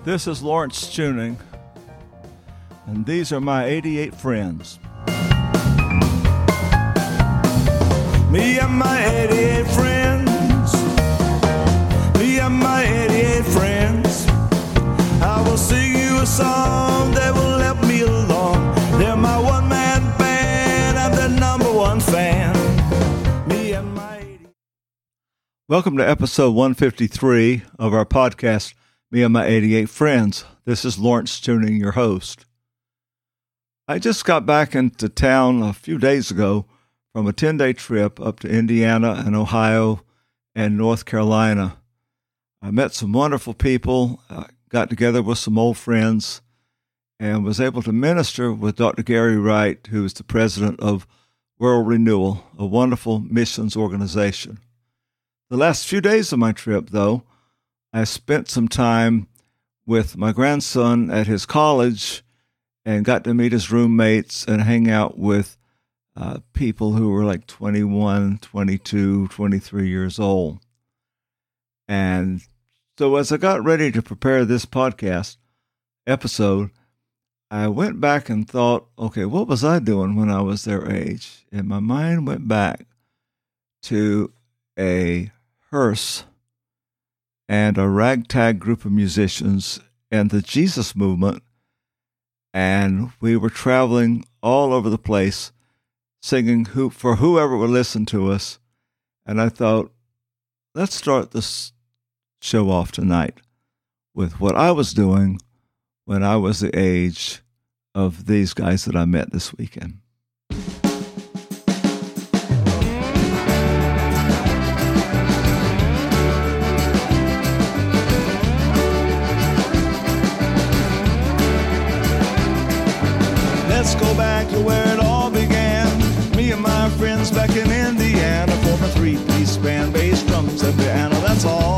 This is Lawrence Tuning, and these are my 88 friends. Me and my 88 friends. Me and my 88 friends. I will sing you a song that will help me along. They're my one-man band. I'm their number one fan. Me and my 88. Welcome to episode 153 of our podcast, Me and My 88 Friends. This is Lawrence Tuning, your host. I just got back into town a few days ago from a 10-day trip up to Indiana and Ohio and North Carolina. I met some wonderful people, got together with some old friends, and was able to minister with Dr. Gary Wright, who is the president of World Renewal, a wonderful missions organization. The last few days of my trip, though, I spent some time with my grandson at his college and got to meet his roommates and hang out with people who were like 21, 22, 23 years old. And so as I got ready to prepare this podcast episode, I went back and thought, okay, what was I doing when I was their age? And my mind went back to a hearse and a ragtag group of musicians and the Jesus movement. And we were traveling all over the place, singing for whoever would listen to us. And I thought, let's start this show off tonight with what I was doing when I was the age of these guys that I met this weekend. Let's go back to where it all began. Me and my friends back in Indiana form a three-piece band, bass, drums, and piano, that's all.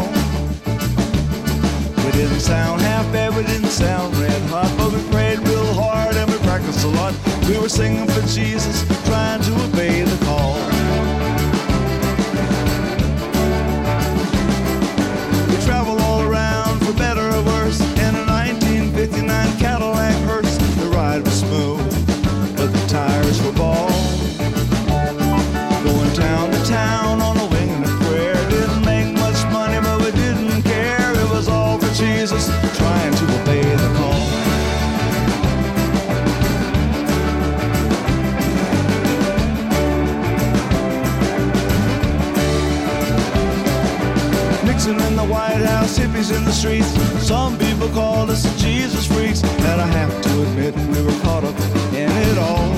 We didn't sound half bad, we didn't sound red hot, but we prayed real hard and we practiced a lot. We were singing for Jesus, trying to obey the call. We traveled all around for better or worse in a 1959 Cadillac hearse. The ride was smooth, but the tires were bald. Going town to town on a wing and a prayer. Didn't make much money, but we didn't care. It was all for Jesus, trying to obey the call. Nixon in the White House, hippies in the streets. Some people called us Jesus freaks, and I have to admit we were caught up in it all.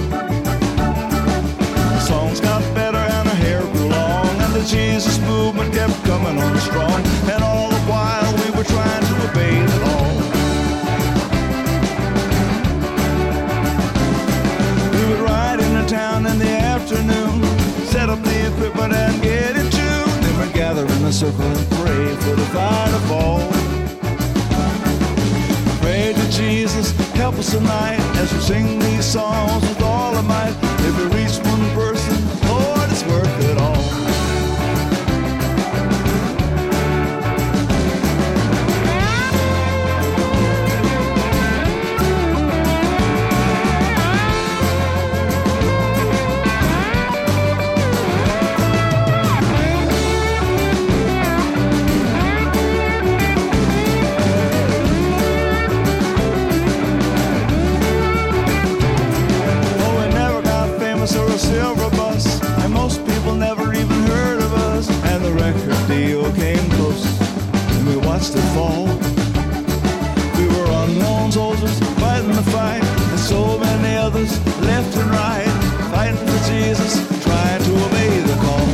The songs got better and our hair grew long, and the Jesus movement kept coming on strong. And all the while we were trying to obey the law. We would ride into town in the afternoon, set up the equipment and get in tune. Then we'd gather in a circle and pray for the fire to fall. Pray to Jesus, help us tonight as we sing these songs with all our might. If we reach one person, Lord, it's worth it all. Or a silver bus, and most people never even heard of us. And the record deal came close, and we watched it fall. We were unknown soldiers fighting the fight, and so many others left and right, fighting for Jesus, trying to obey the call.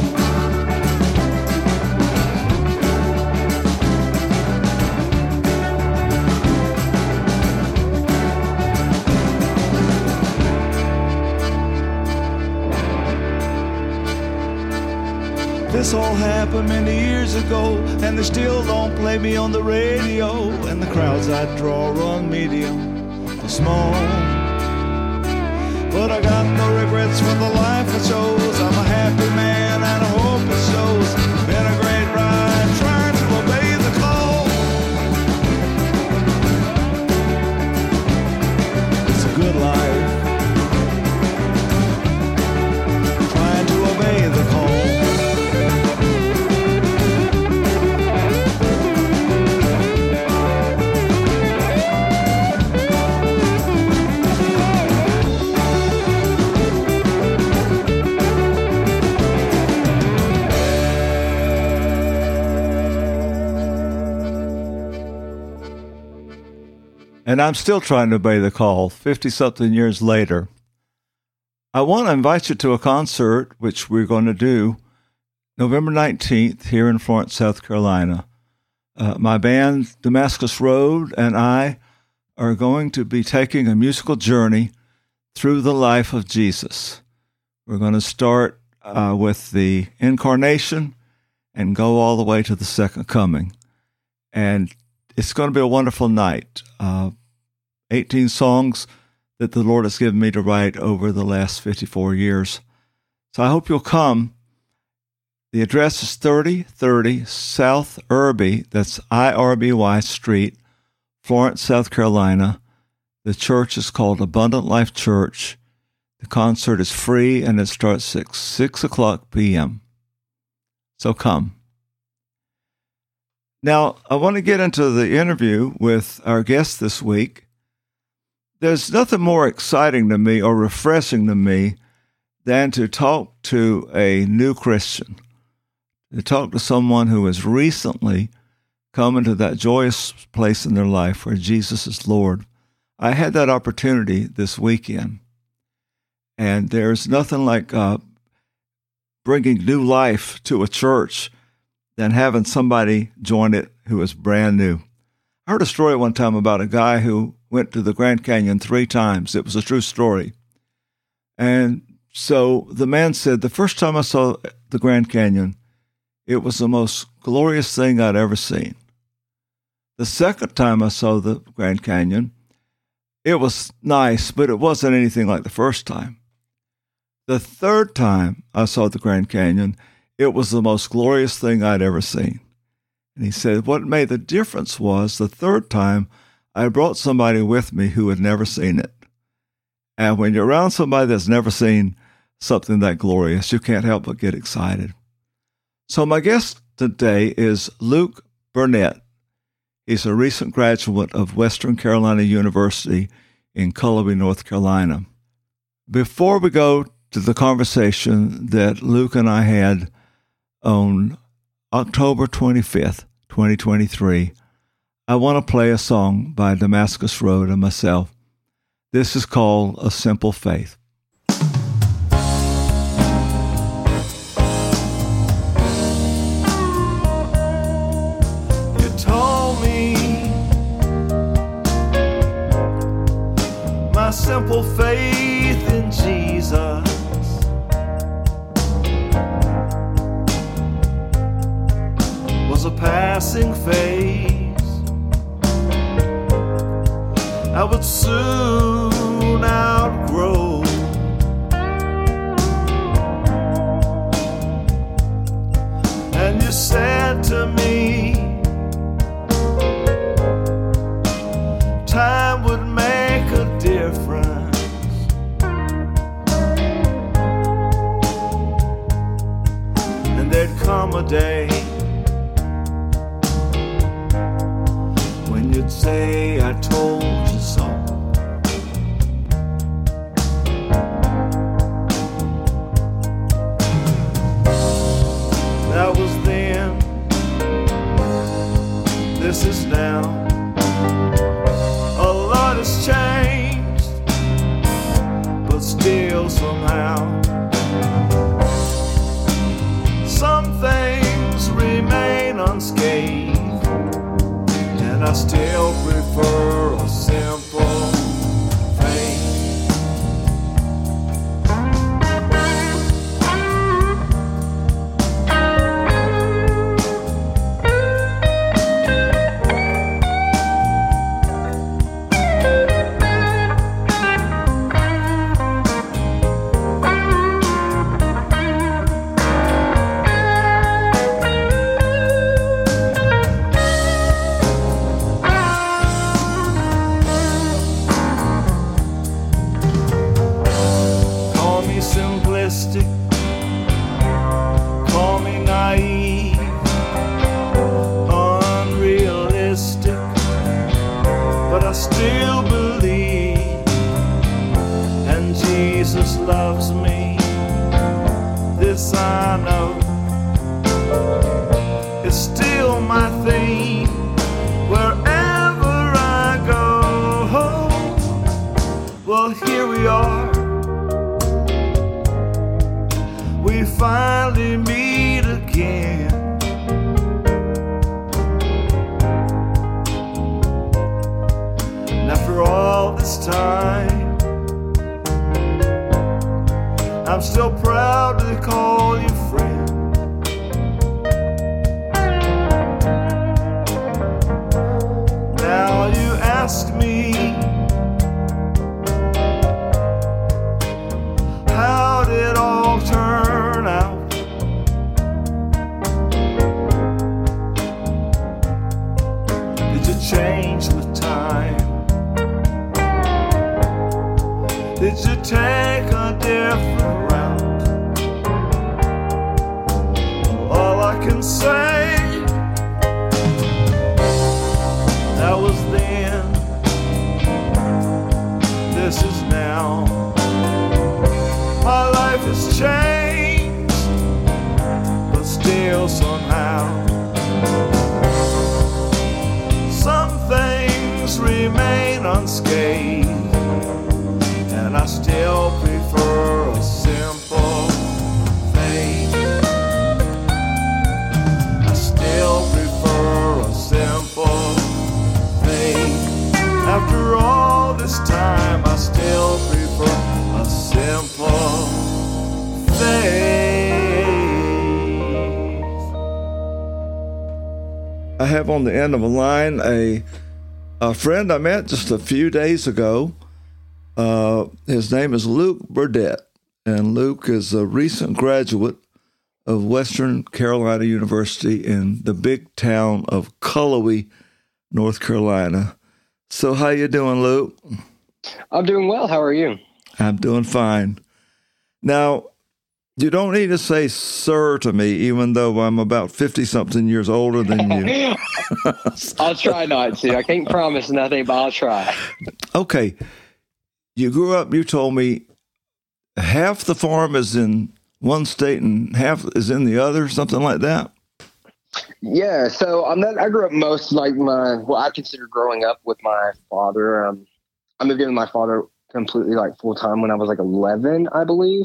This all happened many years ago, and they still don't play me on the radio. And the crowds I draw run medium to small. But I got no regrets for the life I chose. I'm a happy man and I hope it shows. Been a great ride trying to obey the call. and I'm still trying to obey the call 50-something years later. I want to invite you to a concert, which we're going to do November 19th here in Florence, South Carolina. My band, Damascus Road, and I are going to be taking a musical journey through the life of Jesus. We're going to start with the Incarnation and go all the way to the Second Coming. And it's going to be a wonderful night. 18 songs that the Lord has given me to write over the last 54 years. So I hope you'll come. The address is 3030 South Irby, that's IRBY Street, Florence, South Carolina. The church is called Abundant Life Church. The concert is free, and it starts at 6 o'clock p.m. So come. Now, I want to get into the interview with our guest this week. There's nothing more exciting to me or refreshing to me than to talk to a new Christian, to talk to someone who has recently come into that joyous place in their life where Jesus is Lord. I had that opportunity this weekend, and there's nothing like bringing new life to a church than having somebody join it who is brand new. I heard a story one time about a guy who went to the Grand Canyon 3 times. It was a true story. And so the man said, the first time I saw the Grand Canyon, it was the most glorious thing I'd ever seen. The second time I saw the Grand Canyon, it was nice, but it wasn't anything like the first time. The third time I saw the Grand Canyon, it was the most glorious thing I'd ever seen. And he said, what made the difference was the third time I brought somebody with me who had never seen it. And when you're around somebody that's never seen something that glorious, you can't help but get excited. So my guest today is Luke Burnett. He's a recent graduate of Western Carolina University in Cullowhee, North Carolina. Before we go to the conversation that Luke and I had on October 25th, 2023, I want to play a song by Damascus Road and myself. This is called A Simple Faith. You told me my simple faith in Jesus was a passing phase. I would soon outgrow. And you said to me, time would make a difference. And there'd come a day when you'd say, I told you so. That was then, this is now. A lot has changed, but still somehow some things remain unscathed. And I still prefer a simple faith. Call me naive, unrealistic, but I still believe, and Jesus loves me. This I know, it's still my theme wherever I go. finally meet again. And after all this time, I'm still proud to call you friend. Now you ask me, how did it all turn out? Did you change with time? Did you take a different route? All I can say, that was then, this is now. My life has changed, but still somehow some things remain unscathed, and I still prefer a simple faith. I still prefer a simple faith. After all this time, I still prefer a simple faith. I have on the end of a line a friend I met just a few days ago. His name is Luke Burdett, and Luke is a recent graduate of Western Carolina University in the big town of Cullowhee, North Carolina. So how you doing, Luke? I'm doing well. How are you? I'm doing fine. Now, you don't need to say sir to me, even though I'm about 50-something years older than you. I'll try not to. I can't promise nothing, but I'll try. Okay. You grew up, you told me, half the farm is in one state and half is in the other, something like that? Yeah, so I grew up most like what I consider growing up with my father. I moved in with my father completely like full time when I was like 11, I believe.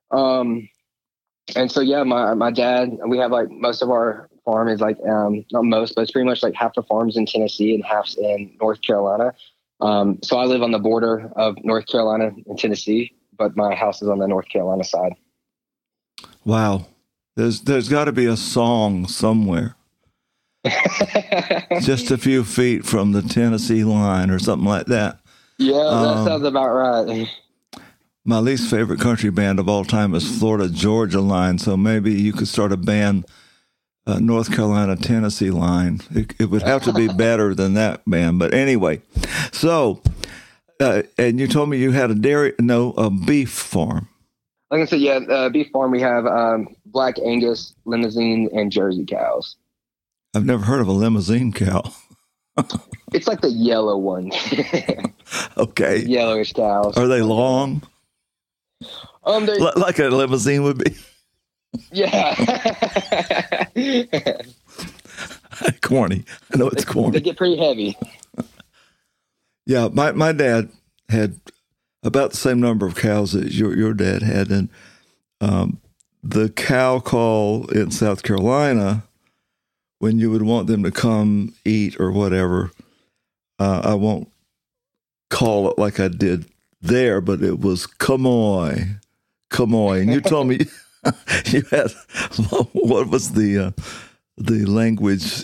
And so, yeah, my dad, we have like most of our farm is like, not most, but it's pretty much like half the farm's in Tennessee and half's in North Carolina. So I live on the border of North Carolina and Tennessee, but my house is on the North Carolina side. Wow. There's got to be a song somewhere. Just a few feet from the Tennessee line or something like that. Yeah, that sounds about right. My least favorite country band of all time is Florida Georgia Line, so maybe you could start a band, North Carolina Tennessee Line. It would have to be better than that band, but anyway. So, and you told me you had a beef farm. Like I said, yeah, beef farm. We have Black Angus, Limousin, and Jersey cows. I've never heard of a limousine cow. It's like the yellow one. Okay. Yellowish cows. Are they long? Like a limousine would be? Yeah. Corny. I know it's corny. They get pretty heavy. Yeah, my dad had about the same number of cows that your dad had. And the cow call in South Carolina, when you would want them to come eat or whatever, I won't call it like I did there, but it was come on. And you told me you had, what was the language,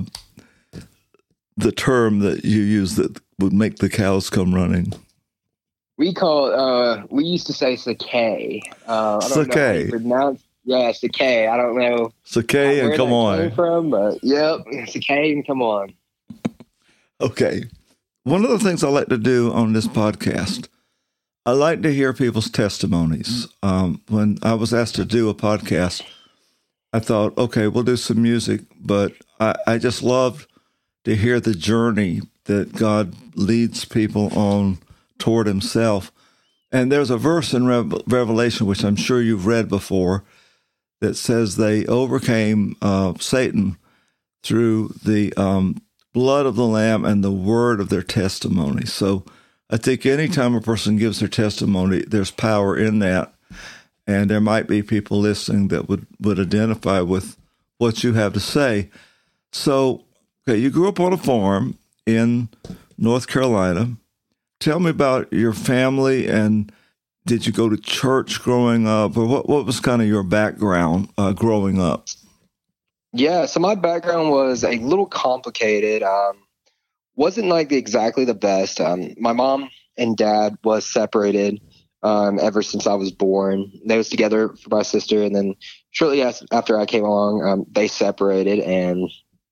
the term that you used that would make the cows come running? We used to say "sakay." Sakay. Yeah, "sakay." I don't know. "Sakay" and "come on." Came from, but yep, "sakay" and "come on." Okay. One of the things I like to do on this podcast, I like to hear people's testimonies. When I was asked to do a podcast, I thought, okay, we'll do some music, but I just love to hear the journey that God leads people on toward himself. And there's a verse in Revelation, which I'm sure you've read before, that says they overcame Satan through the blood of the Lamb and the word of their testimony. So I think anytime a person gives their testimony, there's power in that. and there might be people listening that would identify with what you have to say. So, okay, you grew up on a farm in North Carolina. Tell me about your family, and did you go to church growing up, or what was kind of your background growing up? Yeah, so my background was a little complicated. Wasn't like exactly the best. My mom and dad was separated ever since I was born. They was together for my sister, and then shortly after I came along, they separated. And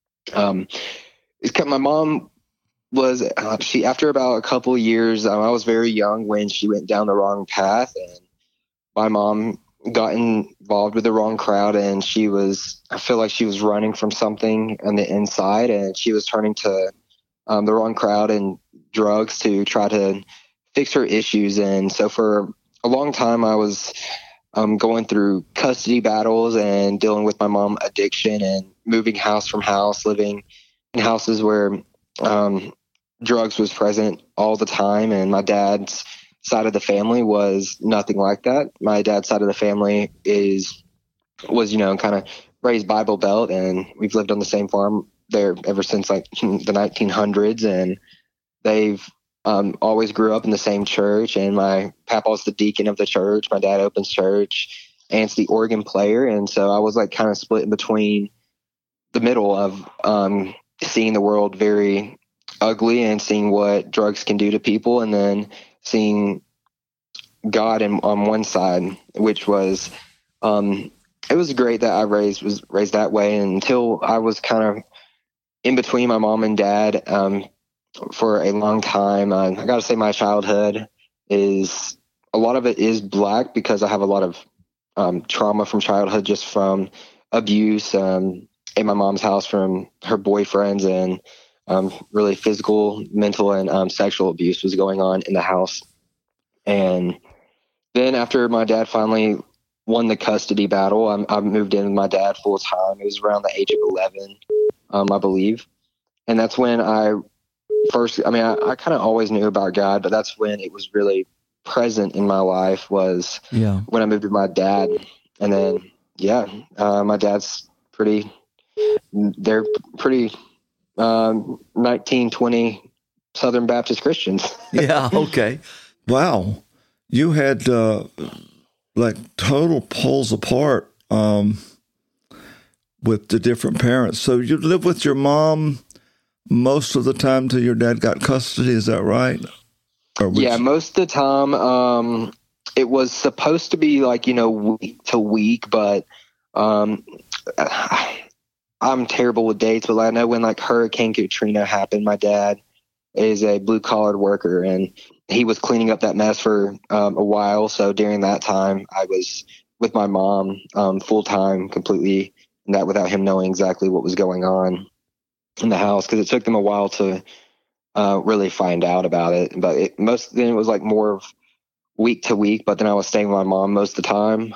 my mom was she after about a couple of years. I was very young when she went down the wrong path, and my mom got involved with the wrong crowd, and I feel like she was running from something on the inside, and she was turning to the wrong crowd and drugs to try to fix her issues. And so for a long time, I was going through custody battles and dealing with my mom addiction and moving house from house, living in houses where drugs was present all the time. And my dad's side of the family was nothing like that. My dad's side of the family was kind of raised Bible Belt, and we've lived on the same farm there ever since like the 1900s. And they've always grew up in the same church, and my papa's the deacon of the church. My dad opens church and it's the organ player. And so I was like kind of split in between the middle of seeing the world very ugly and seeing what drugs can do to people, and then seeing God on one side, which was it was great that I was raised that way. And until I was kind of in between my mom and dad for a long time. I got to say my childhood is a lot of it is black because I have a lot of trauma from childhood, just from abuse in my mom's house from her boyfriends, and really physical, mental, and sexual abuse was going on in the house. And then after my dad finally won the custody battle, I moved in with my dad full time. It was around the age of 11, I believe. And that's when I kind of always knew about God, but that's when it was really present in my life was when I moved with my dad. And then, my dad's they're pretty 1920 Southern Baptist Christians. Yeah. Okay. Wow. You had like total poles apart with the different parents. So you lived with your mom most of the time till your dad got custody. Is that right? Most of the time. It was supposed to be like, week to week, but I'm terrible with dates, but I know when like Hurricane Katrina happened, my dad is a blue collar worker, and he was cleaning up that mess for a while. So during that time, I was with my mom full time, completely, and that without him knowing exactly what was going on in the house, because it took them a while to really find out about it. But then it was like more of week to week. But then I was staying with my mom most of the time.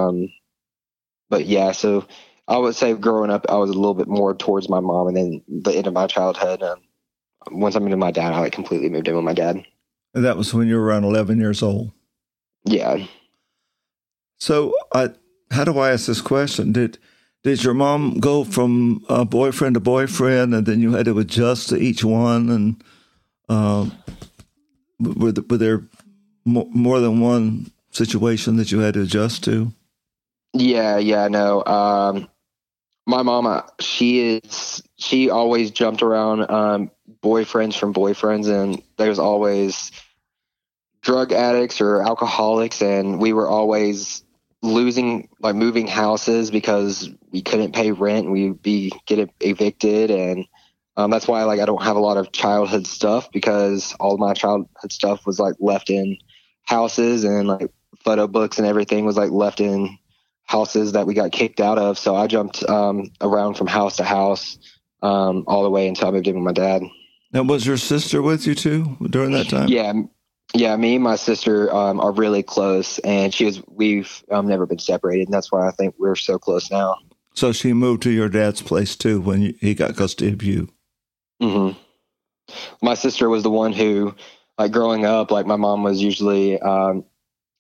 So I would say growing up, I was a little bit more towards my mom, and then the end of my childhood. Once I moved with my dad, I completely moved in with my dad. And that was when you were around 11 years old. Yeah. So how do I ask this question? Did your mom go from boyfriend to boyfriend, and then you had to adjust to each one? And were there more than one situation that you had to adjust to? Yeah, no. My mama, she always jumped around boyfriends from boyfriends, and there's always drug addicts or alcoholics, and we were always moving houses because we couldn't pay rent and we'd get evicted. And that's why I don't have a lot of childhood stuff, because all of my childhood stuff was left in houses, and photo books and everything was left in houses that we got kicked out of. So I jumped around from house to house all the way until I moved in with my dad. Now, was your sister with you too during that time? Yeah, me and my sister are really close, and we've never been separated, and that's why I think we're so close now. So she moved to your dad's place too when he got custody of you? Mm-hmm. My sister was the one who, growing up, my mom was usually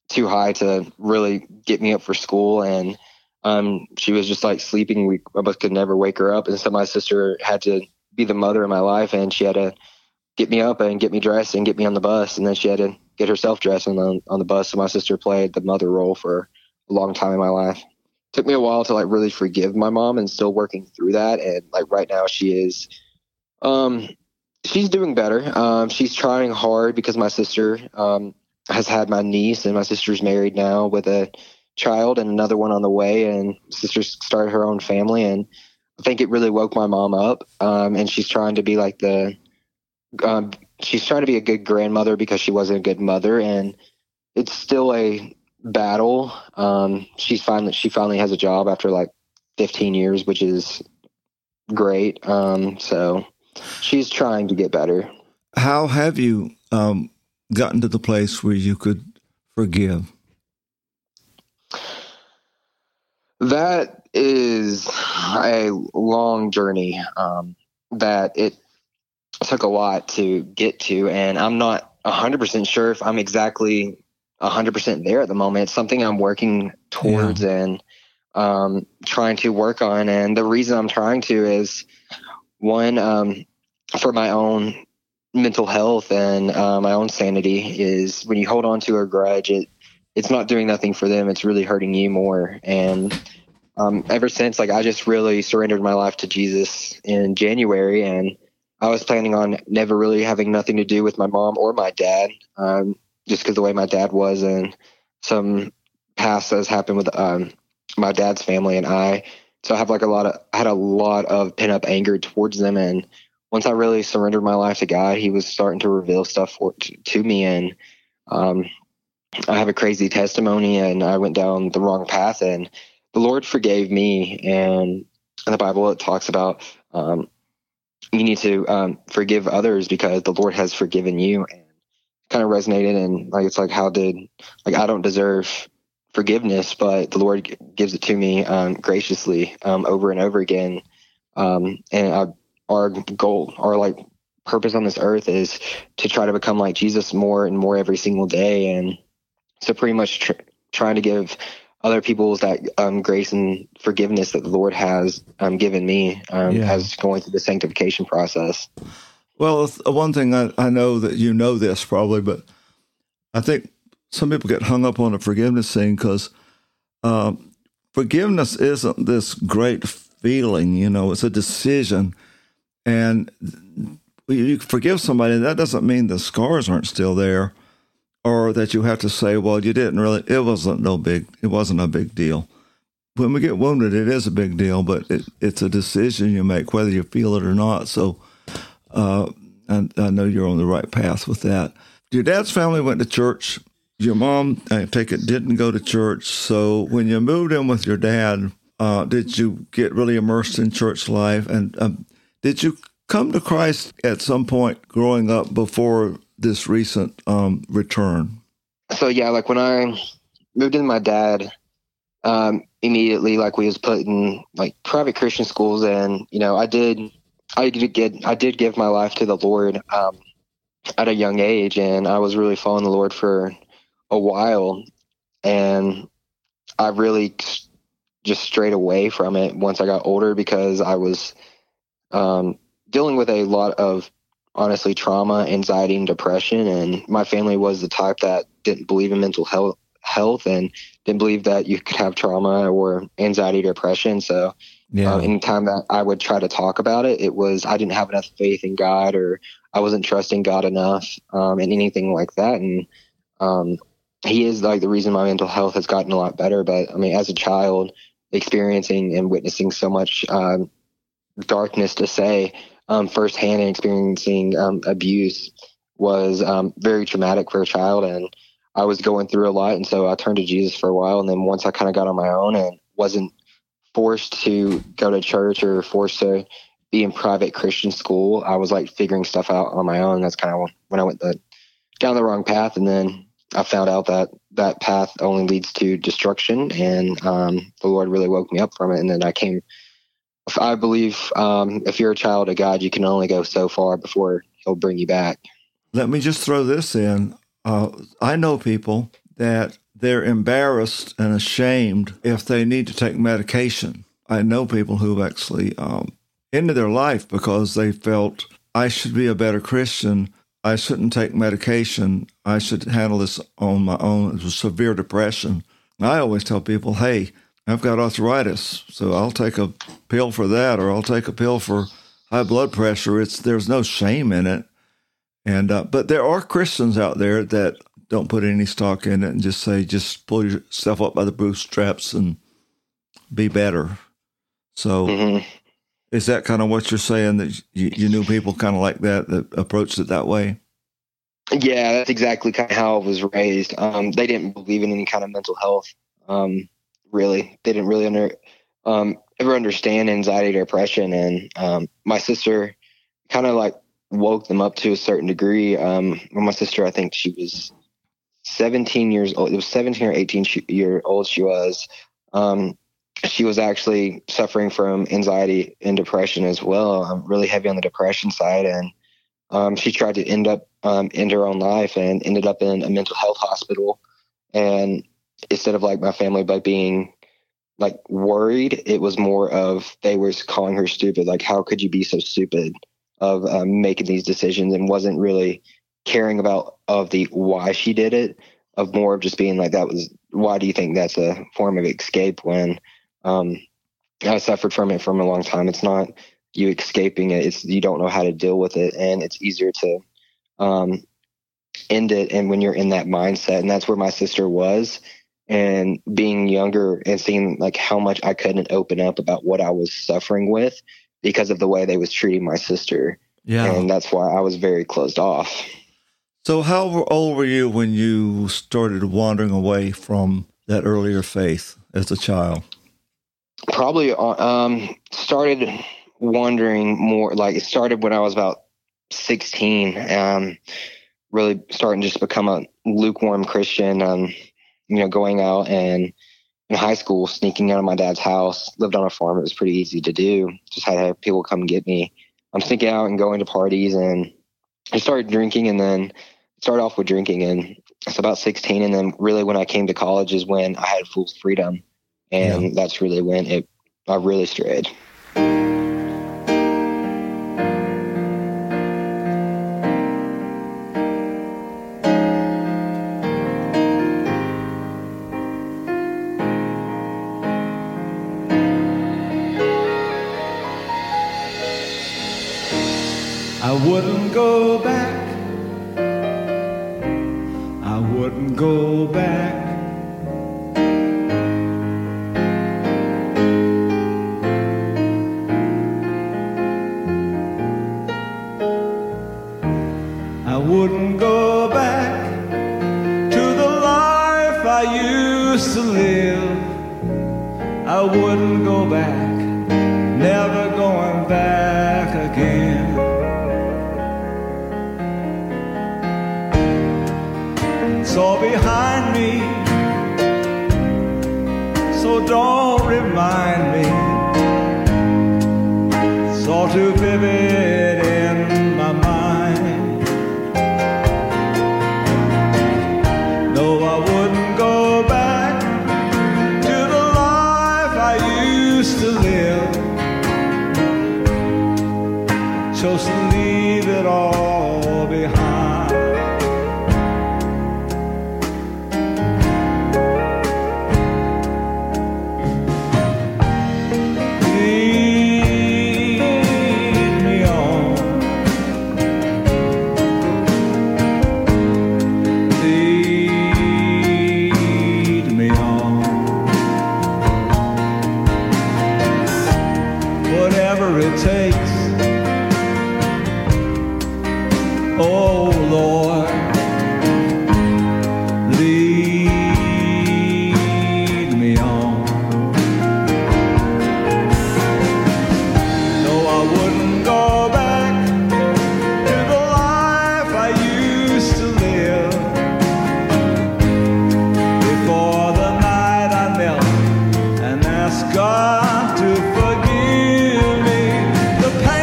too high to really get me up for school. And she was just like sleeping. We almost could never wake her up. And so my sister had to be the mother of my life, and she had to get me up and get me dressed and get me on the bus. And then she had to get herself dressed on the bus. So my sister played the mother role for a long time in my life. It took me a while to like really forgive my mom, and still working through that. And like right now she is, she's doing better. She's trying hard because my sister, has had my niece, and my sister's married now with a child and another one on the way. And sister started her own family. And I think it really woke my mom up. And she's trying to be like she's trying to be a good grandmother because she wasn't a good mother. And it's still a battle. She finally has a job after like 15 years, which is great. So she's trying to get better. How have you gotten to the place where you could forgive? That is a long journey that it took a lot to get to, and I'm not 100% sure if I'm exactly 100% there at the moment. It's something I'm working towards and trying to work on. And the reason I'm trying to is, one, for my own mental health and my own sanity, is when you hold on to a grudge, it's not doing nothing for them. It's really hurting you more. And ever since, like, I just really surrendered my life to Jesus in January, and I was planning on never really having nothing to do with my mom or my dad, just because the way my dad was and some past has happened with my dad's family and I. So I have like I had a lot of pent up anger towards them. And once I really surrendered my life to God, he was starting to reveal stuff to me. And I have a crazy testimony, and I went down the wrong path, and the Lord forgave me. And in the Bible, it talks about you need to forgive others because the Lord has forgiven you. And kind of resonated, and like it's like, I don't deserve forgiveness, but the Lord gives it to me graciously over and over again. And our goal, our like purpose on this earth, is to try to become like Jesus more and more every single day. And so pretty much trying to give other people that grace and forgiveness that the Lord has given me as going through the sanctification process. Well, one thing I know that you know this probably, but I think some people get hung up on the forgiveness thing because forgiveness isn't this great feeling, it's a decision. And you forgive somebody, that doesn't mean the scars aren't still there, or that you have to say, well, you didn't really, it wasn't a big deal. When we get wounded, it is a big deal, but it's a decision you make, whether you feel it or not. So and I know you're on the right path with that. Your dad's family went to church. Your mom, I take it, didn't go to church. So when you moved in with your dad, did you get really immersed in church life? And did you come to Christ at some point growing up before this recent return? So yeah, like when I moved in with my dad, immediately, like we was put in like private Christian schools, and I did give my life to the Lord at a young age, and I was really following the Lord for a while, and I really just strayed away from it once I got older because I was dealing with a lot of, honestly, trauma, anxiety, and depression. And my family was the type that didn't believe in mental health and didn't believe that you could have trauma or anxiety, depression. So anytime that I would try to talk about it, I didn't have enough faith in God, or I wasn't trusting God enough, and anything like that. And he is like the reason my mental health has gotten a lot better. But I mean, as a child, experiencing and witnessing so much darkness, to say firsthand, and experiencing abuse was very traumatic for a child. And I was going through a lot. And so I turned to Jesus for a while. And then once I kind of got on my own and wasn't forced to go to church or forced to be in private Christian school, I was like figuring stuff out on my own. That's kind of when I went down the wrong path. And then I found out that path only leads to destruction. And the Lord really woke me up from it. And then I believe if you're a child of God, you can only go so far before he'll bring you back. Let me just throw this in. I know people that they're embarrassed and ashamed if they need to take medication. I know people who've actually ended their life because they felt, I should be a better Christian. I shouldn't take medication. I should handle this on my own. It was severe depression. I always tell people, hey, I've got arthritis, so I'll take a pill for that, or I'll take a pill for high blood pressure. There's no shame in it. And but there are Christians out there that don't put any stock in it and just say, just pull yourself up by the bootstraps and be better. So is that kind of what you're saying, that you knew people kind of like that approached it that way? Yeah, that's exactly kind of how I was raised. They didn't believe in any kind of mental health. Really, they didn't really ever understand anxiety or depression. And my sister kind of like woke them up to a certain degree. When my sister, I think she was 17 years old. It was 17 or 18 year old she was. She was actually suffering from anxiety and depression as well. Really heavy on the depression side. And she tried to end her own life and ended up in a mental health hospital. And instead of like my family by being like worried, it was more of they were calling her stupid. Like, how could you be so stupid of making these decisions, and wasn't really caring about the why she did it, of more of just being like, why do you think that's a form of escape when I suffered from it for a long time? It's not you escaping it. It's you don't know how to deal with it, and it's easier to end it. And when you're in that mindset, and that's where my sister was, and being younger and seeing like how much I couldn't open up about what I was suffering with because of the way they was treating my sister. Yeah. And that's why I was very closed off. So how old were you when you started wandering away from that earlier faith as a child? Probably started wandering more, like it started when I was about 16, really starting just to become a lukewarm Christian, going out and in high school, sneaking out of my dad's house. Lived on a farm. It was pretty easy to do. Just had to have people come get me. I'm sneaking out and going to parties, and I started drinking, and then started off with drinking. And it's about 16. And then really when I came to college is when I had full freedom. And that's really when I really strayed. I wouldn't go back. I wouldn't go back. I wouldn't go back to the life I used to live. I wouldn't go back, never going back again. It's all behind me, so don't remind me. It's all too vivid in my mind. No, I wouldn't go back to the life I used to live. Chose to leave it all behind. God to forgive me the past.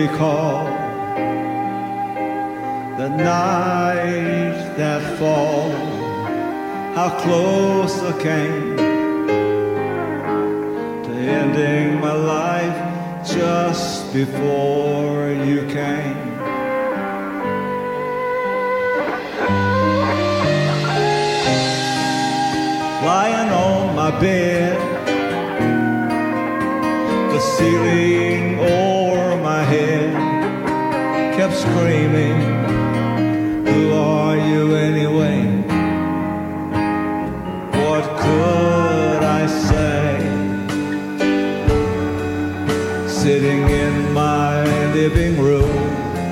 recall the night that fall, how close I came to ending my life just before you came. Lying on my bed, the ceiling over my head kept screaming, who are you anyway? What could I say? Sitting in my living room,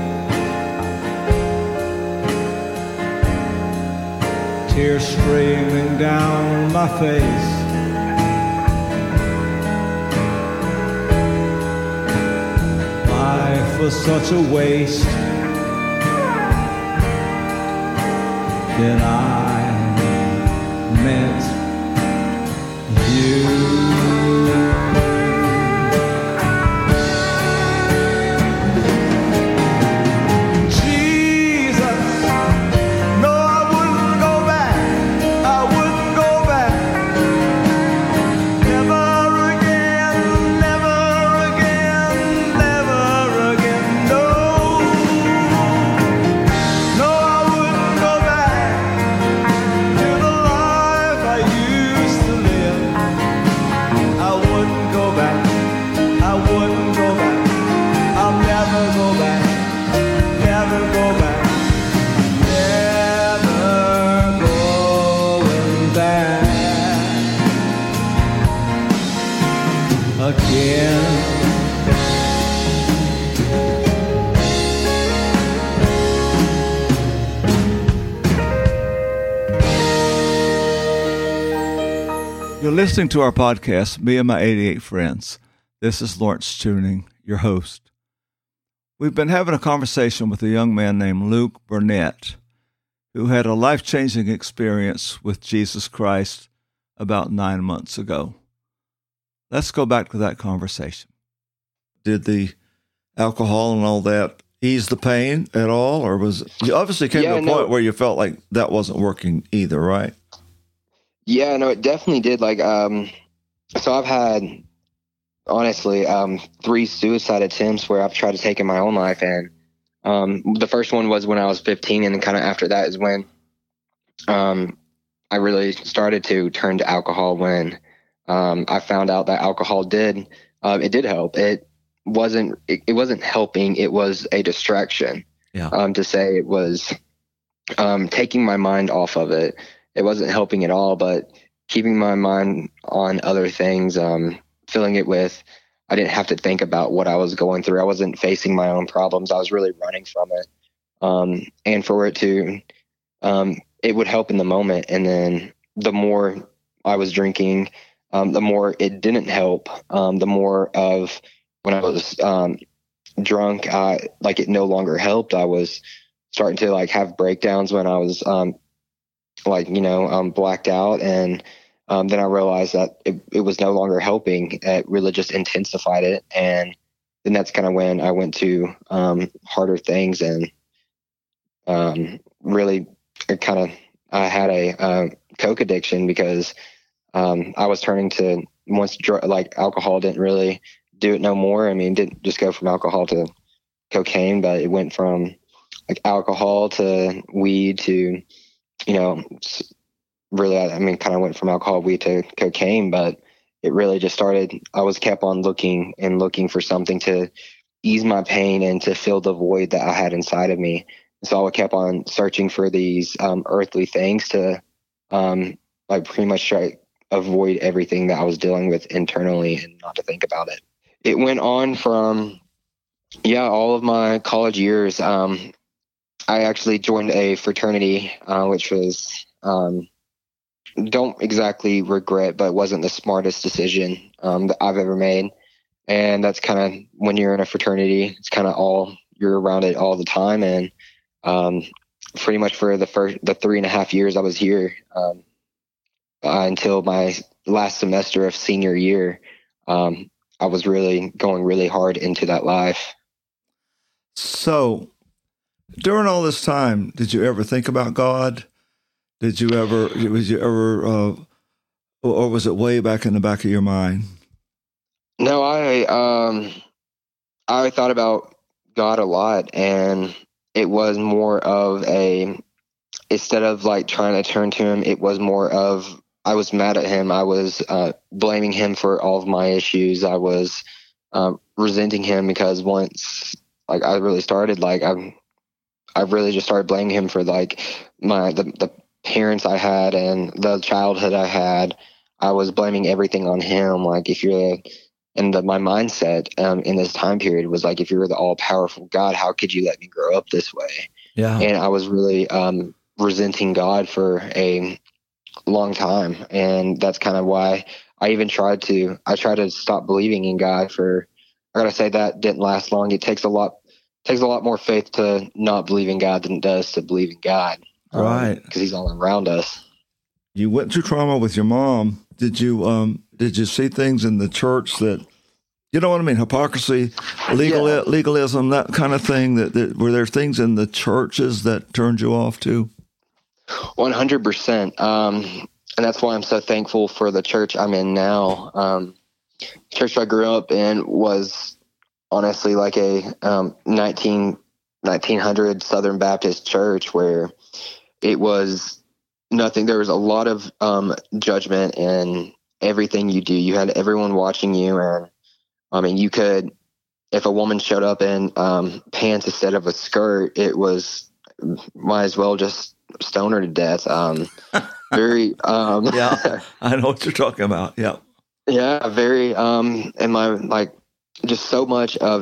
tears streaming down my face. Life was such a waste. Then I met you. You're listening to our podcast, Me and My 88 Friends. This is Lawrence Tuning, your host. We've been having a conversation with a young man named Luke Burnett, who had a life-changing experience with Jesus Christ about 9 months ago. Let's go back to that conversation. Did the alcohol and all that ease the pain at all? Or was you obviously came to a point where you felt like that wasn't working either, right? Yeah, no, it definitely did. Like, so I've had, honestly, 3 suicide attempts where I've tried to take in my own life. And the first one was when I was 15. And then kind of after that is when I really started to turn to alcohol, when I found out that alcohol did help. It wasn't helping. It was a distraction. Yeah. To say it was taking my mind off of it. It wasn't helping at all, but keeping my mind on other things, filling it with, I didn't have to think about what I was going through. I wasn't facing my own problems. I was really running from it. And for it to, it would help in the moment. And then the more I was drinking, the more it didn't help. The more of when I was drunk, like it no longer helped. I was starting to like have breakdowns when I was blacked out. And then I realized that it was no longer helping. It really just intensified it. And then that's kind of when I went to harder things, and really I had a coke addiction, because I was turning to, once alcohol didn't really do it no more. I mean, it didn't just go from alcohol to cocaine, but it went from like alcohol to weed to, really, I mean, kind of went from alcohol, weed to cocaine, but it really just started. I was kept on looking for something to ease my pain and to fill the void that I had inside of me. So I kept on searching for these earthly things to pretty much try to avoid everything that I was dealing with internally and not to think about it. It went on from, all of my college years. I actually joined a fraternity, which was, don't exactly regret, but wasn't the smartest decision that I've ever made. And that's kind of, when you're in a fraternity, it's kind of you're around it all the time. And pretty much for the 3.5 years I was here, until my last semester of senior year, I was really going really hard into that life. So, during all this time, did you ever think about God? Was you ever, or was it way back in the back of your mind? No, I thought about God a lot, and it was more of instead of like trying to turn to him, it was more of, I was mad at him. I was blaming him for all of my issues. I was resenting him because once like I really started, like I really just started blaming him for like the parents I had and the childhood I had. I was blaming everything on him. Like my mindset in this time period was like, if you're the all powerful God, how could you let me grow up this way? Yeah. And I was really resenting God for a long time. And that's kind of why I tried to stop believing in God I gotta say that didn't last long. It takes a lot more faith to not believe in God than it does to believe in God. Right. Because he's all around us. You went through trauma with your mom. Did you see things in the church that, you know what I mean, hypocrisy, legalism, that kind of thing? That were there things in the churches that turned you off to? 100%. And that's why I'm so thankful for the church I'm in now. Church I grew up in was honestly like a 1900 Southern Baptist church where it was nothing. There was a lot of judgment in everything you do. You had everyone watching you, and I mean, you could, if a woman showed up in pants instead of a skirt, it was might as well just stone her to death. Very yeah, I know what you're talking about. Yeah. Yeah, very and my like just so much of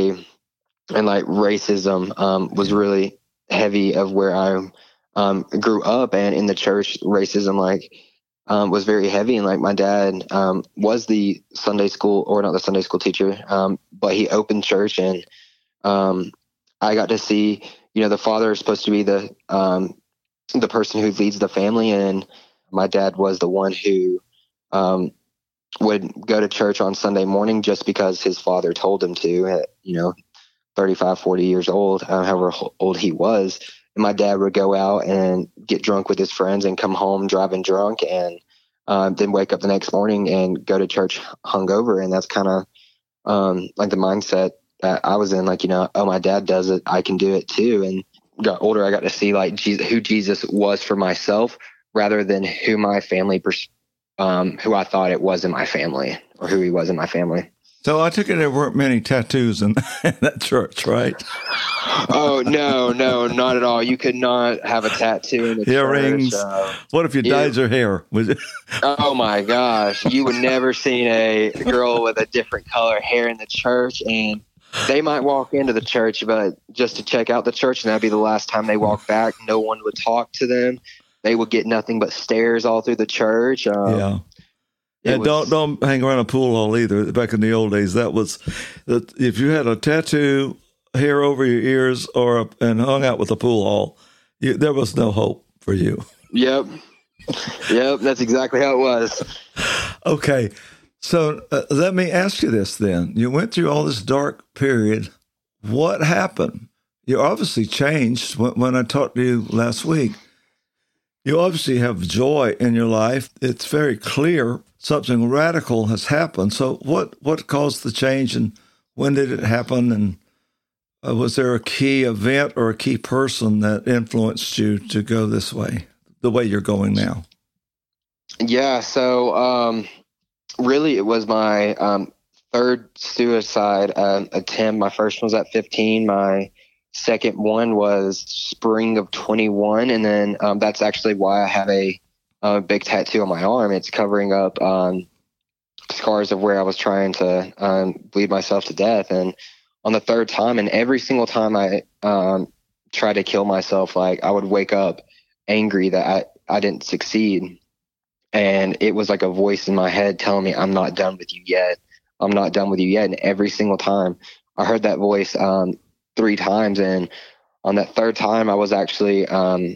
racism was really heavy of where I grew up, and in the church racism was very heavy. And like my dad was the Sunday school, or not the Sunday school teacher, but he opened church, and I got to see, the father is supposed to be the person who leads the family, and my dad was the one who would go to church on Sunday morning just because his father told him to at 35, 40 years old, however old he was. And my dad would go out and get drunk with his friends and come home driving drunk, and then wake up the next morning and go to church hungover. And that's kind of like the mindset that I was in, oh, my dad does it, I can do it too. And got older, I got to see who Jesus was for myself rather than who my family who I thought it was in my family, or who he was in my family. So I took it there weren't many tattoos in that church, right? Oh, no, not at all. You could not have a tattoo in the earrings. Church. What if you dyed your hair? Was it? Oh my gosh. You would never seen a girl with a different color hair in the church, and they might walk into the church, but just to check out the church, and that'd be the last time they walk back. No one would talk to them. They would get nothing but stares all through the church. Yeah. And don't hang around a pool hall either. Back in the old days, if you had a tattoo, hair over your ears, and hung out with a pool hall, there was no hope for you. Yep. That's exactly how it was. Okay. So let me ask you this then. You went through all this dark period. What happened? You obviously changed when I talked to you last week. You obviously have joy in your life. It's very clear something radical has happened. So what caused the change, and when did it happen? And was there a key event or a key person that influenced you to go this way, the way you're going now? Yeah. So really it was my third suicide attempt. My first one was at 15. My second one was spring of 21. And then that's actually why I have a big tattoo on my arm. It's covering up scars of where I was trying to bleed myself to death. And on the third time, and every single time I tried to kill myself, I would wake up angry that I didn't succeed. And it was like a voice in my head telling me, I'm not done with you yet. I'm not done with you yet. And every single time I heard that voice 3 times. And on that third time, I was actually,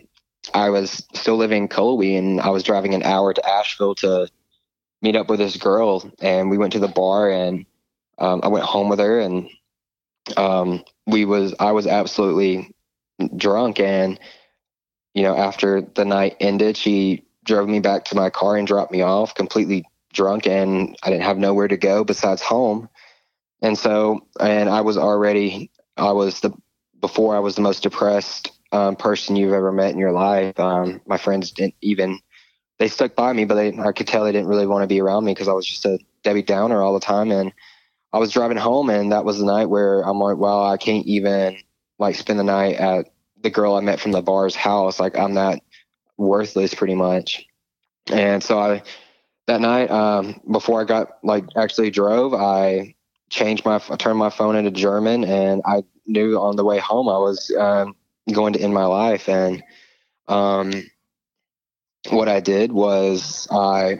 I was still living in Cullowhee, and I was driving an hour to Asheville to meet up with this girl. And we went to the bar, and I went home with her, and I was absolutely drunk, and after the night ended, she drove me back to my car and dropped me off completely drunk, and I didn't have nowhere to go besides home. And before I was the most depressed person you've ever met in your life. My friends they stuck by me, but I could tell they didn't really want to be around me because I was just a Debbie Downer all the time. And I was driving home, and that was the night where I'm like, well, I can't even spend the night at the girl I met from the bar's house. Like, I'm that worthless pretty much. And so that night, before I got actually drove, I turned my phone into German, and I knew on the way home I was going to end my life. And what I did was I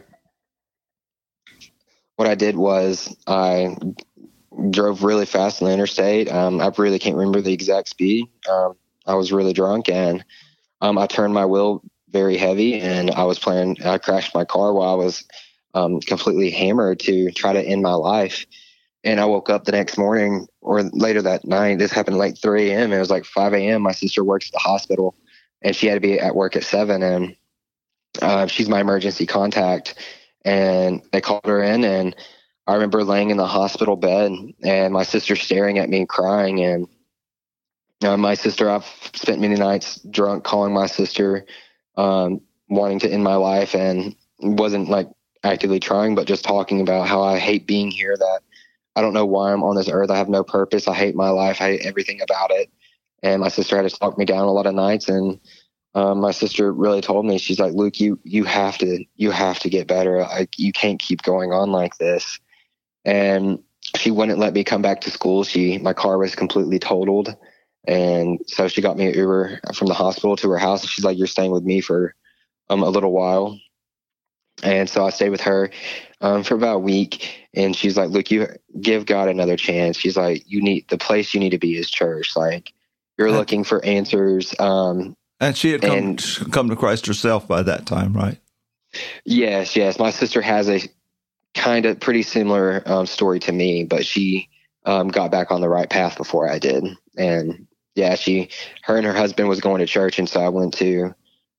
drove really fast on the interstate. I really can't remember the exact speed. I was really drunk, and I turned my wheel very heavy, and I crashed my car while I was completely hammered to try to end my life. And I woke up the next morning, or later that night. This happened like 3 a.m. It was like 5 a.m. My sister works at the hospital, and she had to be at work at 7. And she's my emergency contact. And they called her in, and I remember laying in the hospital bed, and my sister staring at me crying. And my sister, I've spent many nights drunk calling my sister, wanting to end my life, and wasn't actively trying, but just talking about how I hate being here, that I don't know why I'm on this earth. I have no purpose. I hate my life. I hate everything about it. And my sister had to talk me down a lot of nights. And my sister really told me, she's like, Luke, you have to get better. You can't keep going on like this. And she wouldn't let me come back to school. My car was completely totaled. And so she got me an Uber from the hospital to her house. She's like, you're staying with me for a little while. And so I stayed with her for about a week. And she's like, look, you give God another chance. She's like, the place you need to be is church. Like, you're looking for answers. And she had come to Christ herself by that time, right? Yes. My sister has a kind of pretty similar story to me, but she got back on the right path before I did. And yeah, her and her husband was going to church. And so I went to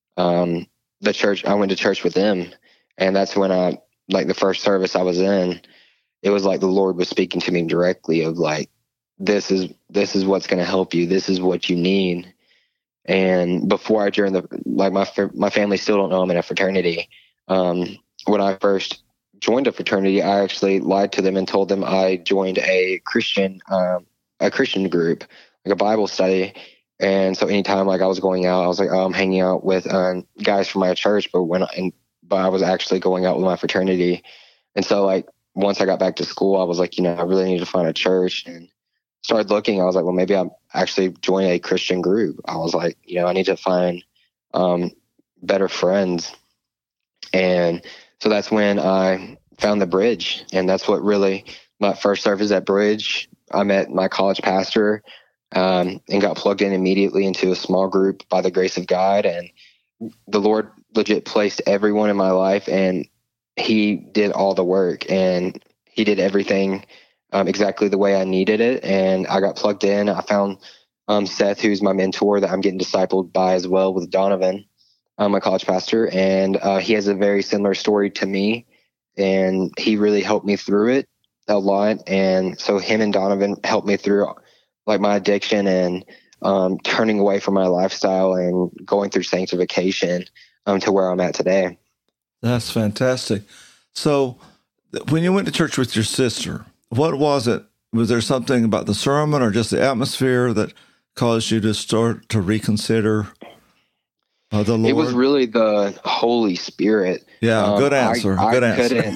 the church. I went to church with them. And that's when the first service I was in, it was like the Lord was speaking to me directly of this is what's going to help you. This is what you need. And before I joined my family still don't know I'm in a fraternity. When I first joined a fraternity, I actually lied to them and told them I joined a Christian group, like a Bible study. And so anytime I was going out, I was like, oh, I'm hanging out with guys from my church, but I was actually going out with my fraternity. And so once I got back to school, I was like, I really need to find a church, and started looking. I was like, well, maybe I'm actually joining a Christian group. I was like, I need to find better friends. And so that's when I found the Bridge. And that's what really, my first service at Bridge, I met my college pastor and got plugged in immediately into a small group by the grace of God. And the Lord legit placed everyone in my life, and he did all the work, and he did everything exactly the way I needed it. And I got plugged in. I found Seth, who's my mentor that I'm getting discipled by as well, with Donovan, my college pastor. And he has a very similar story to me, and he really helped me through it a lot. And so him and Donovan helped me through my addiction and turning away from my lifestyle and going through sanctification to where I'm at today. That's fantastic. So when you went to church with your sister, what was it? Was there something about the sermon or just the atmosphere that caused you to start to reconsider the Lord? It was really the Holy Spirit. Yeah, good answer. Good answer.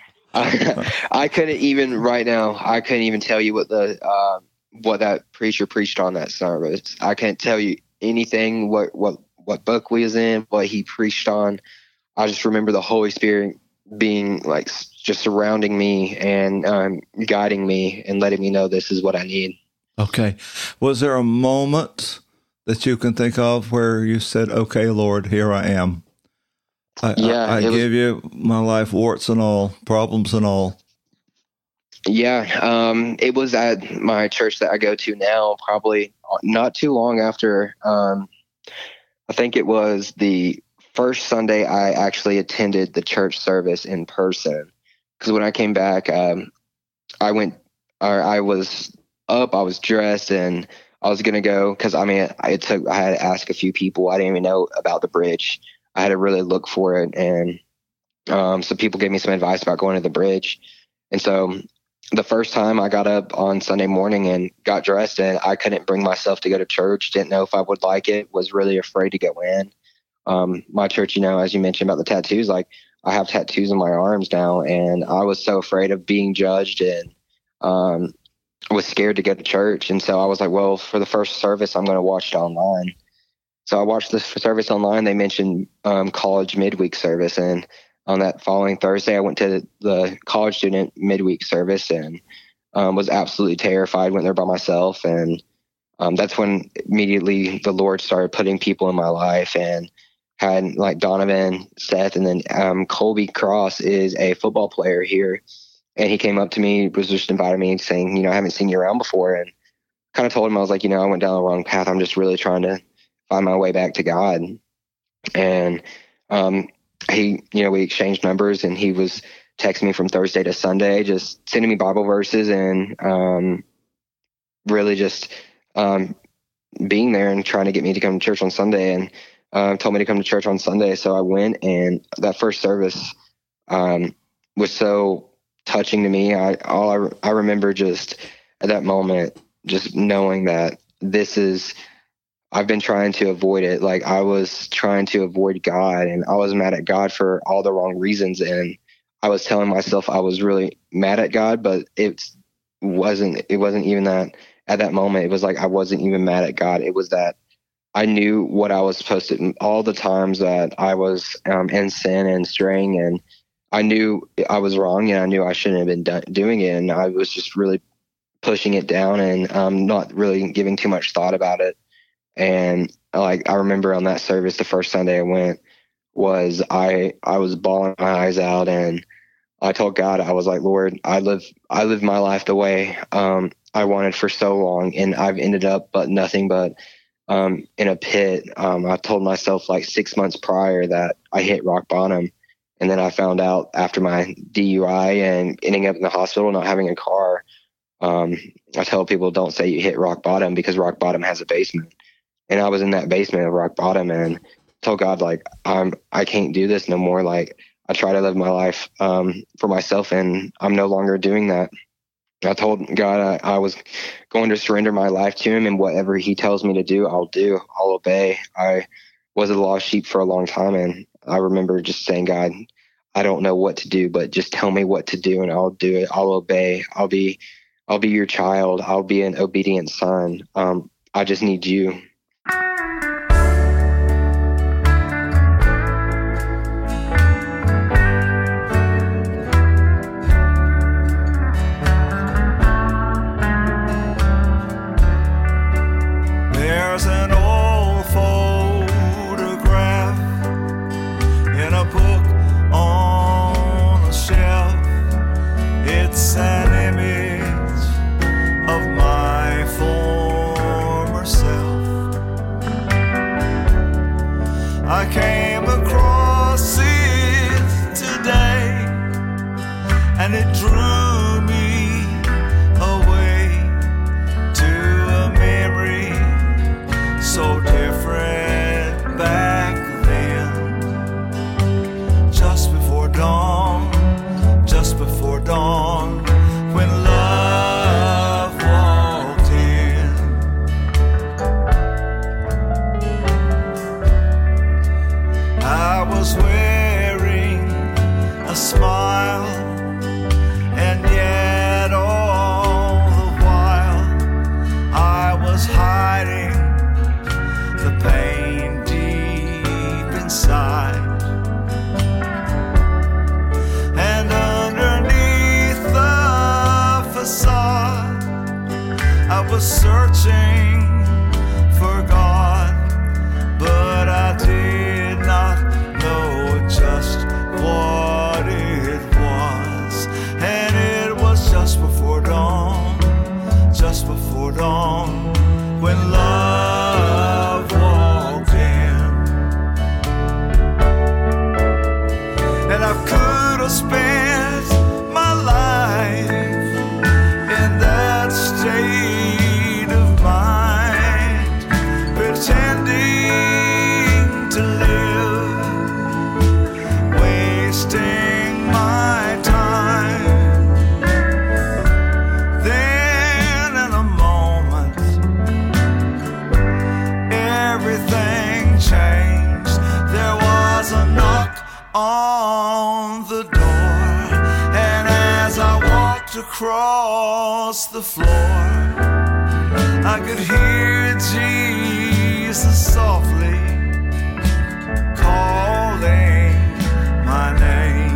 I couldn't even right now. I couldn't even tell you what that preacher preached on that service. I can't tell you anything. What book we was in, what he preached on. I just remember the Holy Spirit being just surrounding me and guiding me and letting me know this is what I need. Okay. Was there a moment that you can think of where you said, okay, Lord, here I am. I give you my life, warts and all, problems and all. Yeah, it was at my church that I go to now, probably not too long after. I think it was the first Sunday I actually attended the church service in person. Because when I came back, I was up, I was dressed, and I was gonna go. Because I had to ask a few people. I didn't even know about the bridge. I had to really look for it, and so people gave me some advice about going to the bridge. And so the first time I got up on Sunday morning and got dressed, and I couldn't bring myself to go to church, didn't know if I would like it, was really afraid to go in. My church, as you mentioned about the tattoos, like I have tattoos on my arms now, and I was so afraid of being judged and was scared to go to church. And so I was like, well, for the first service, I'm going to watch it online. So I watched the service online. They mentioned college midweek service, and on that following Thursday, I went to the college student midweek service and was absolutely terrified. Went there by myself, and that's when immediately the Lord started putting people in my life, and had like Donovan, Seth, and then Colby Cross is a football player here, and he came up to me, was just inviting me, saying, I haven't seen you around before, and kind of told him I was like, I went down the wrong path. I'm just really trying to find my way back to God, and we exchanged numbers, and he was texting me from Thursday to Sunday, just sending me Bible verses, and really just being there and trying to get me to come to church on Sunday, and told me to come to church on Sunday. So I went, and that first service was so touching to me. I remember just at that moment, just knowing that I've been trying to avoid it. Like I was trying to avoid God, and I was mad at God for all the wrong reasons. And I was telling myself I was really mad at God, but it wasn't even that at that moment. It was like, I wasn't even mad at God. It was that I knew what I was supposed to, all the times that I was in sin and straying, and I knew I was wrong, and I knew I shouldn't have been doing it. And I was just really pushing it down and not really giving too much thought about it. And like, I remember on that service, the first Sunday I went, was I was bawling my eyes out, and I told God, I was like, Lord, I live my life the way I wanted for so long, and I've ended up nothing but in a pit. I told myself like 6 months prior that I hit rock bottom, and then I found out after my DUI and ending up in the hospital, not having a car. I tell people, don't say you hit rock bottom, because rock bottom has a basement. And I was in that basement of rock bottom, and told God, like, I can't do this no more. Like, I try to live my life for myself, and I'm no longer doing that. I told God I was going to surrender my life to him, and whatever he tells me to do, I'll do. I'll obey. I was a lost sheep for a long time, and I remember just saying, God, I don't know what to do, but just tell me what to do, and I'll do it. I'll obey. I'll be your child. I'll be an obedient son. I just need you. There's an old photograph in a book on a shelf. It's an image of my former self. I came across it today, and it drew me away to a memory so different back then. Just before dawn, when love walked in. I was wearing a smile, and yet all the while I was hiding the pain deep inside. And underneath the facade, I was searching for God, but I did not know just what it was. And it was just before everything changed. There was a knock on the door, and as I walked across the floor, I could hear Jesus softly calling my name.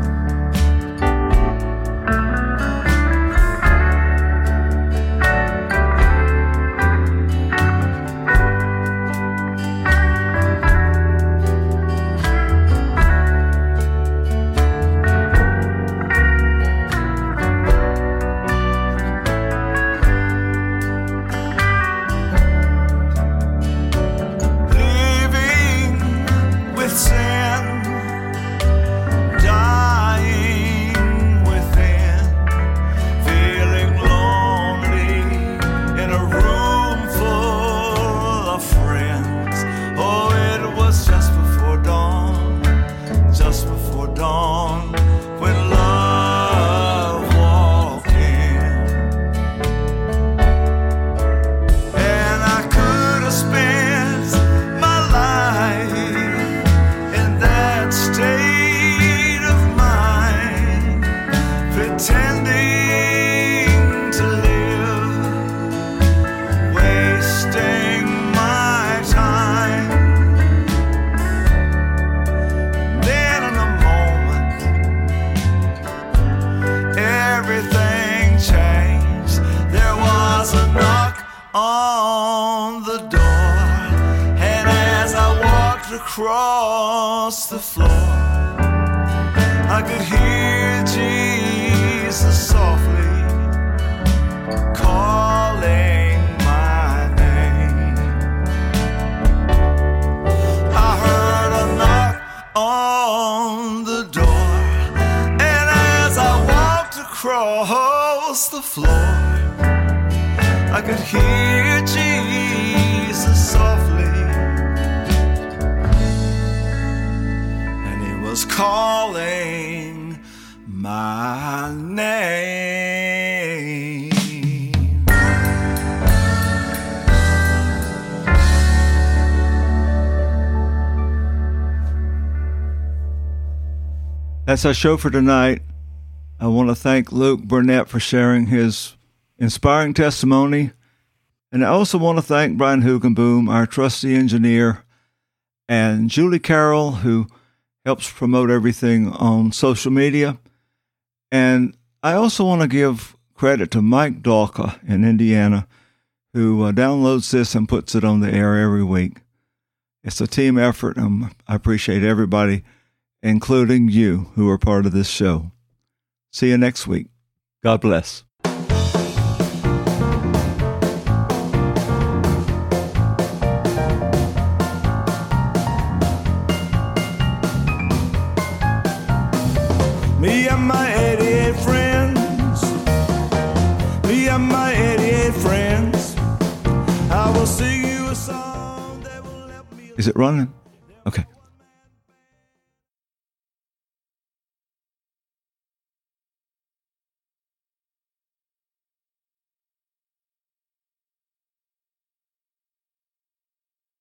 Across the floor, I could hear Jesus softly calling my name. I heard a knock on the door, and as I walked across the floor, I could hear Jesus softly calling my name. That's our show for tonight. I want to thank Luke Burnett for sharing his inspiring testimony. And I also want to thank Brian Hugenboom, our trusty engineer, and Julie Carroll, who helps promote everything on social media. And I also want to give credit to Mike Dalka in Indiana, who downloads this and puts it on the air every week. It's a team effort, and I appreciate everybody, including you, who are part of this show. See you next week. God bless. Me and my 88 friends, me and my 88 friends, I will sing you a song that will help me. Is it running? Okay.